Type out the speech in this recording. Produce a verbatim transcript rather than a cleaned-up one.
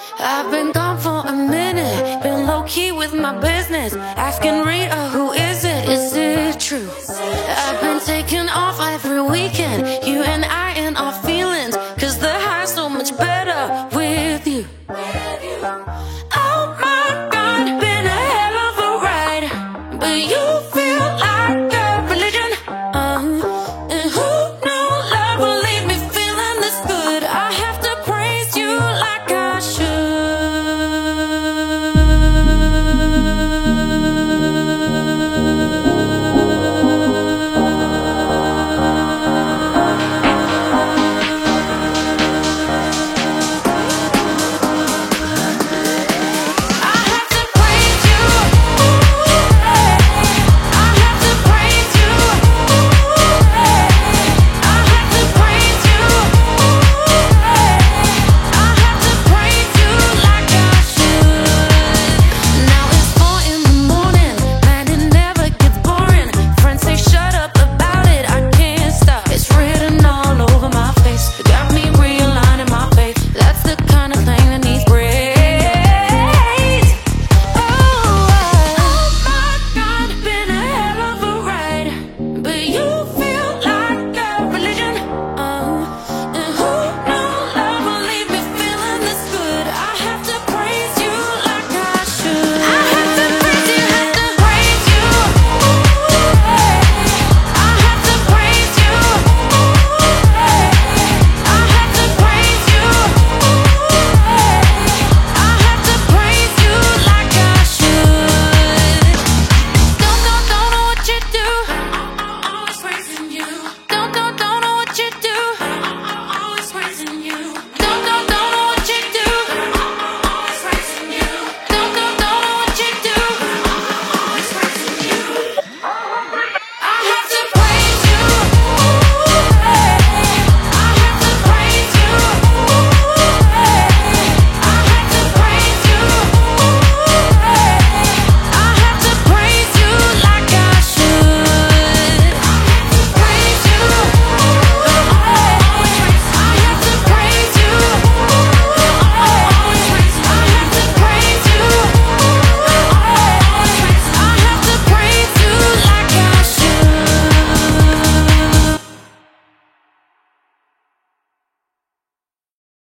I've been gone for a minute, been low-key with my business, asking Rita, who is it? Is it true? I've been taking off every weekend, you and I in our feelings, cause the high's so much better.